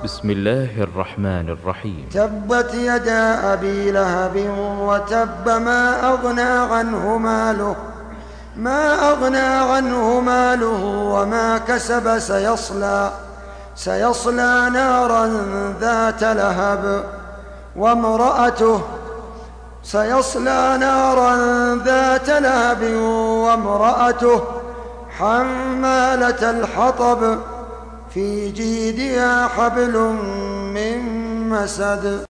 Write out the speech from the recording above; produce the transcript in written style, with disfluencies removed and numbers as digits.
بسم الله الرحمن الرحيم. تبت يدا أبي لهب وتب ما أغنى عنه ماله وما كسب سيصلى نارا ذات لهب وامرأته حمالة الحطب في جيدها حبل من مسد.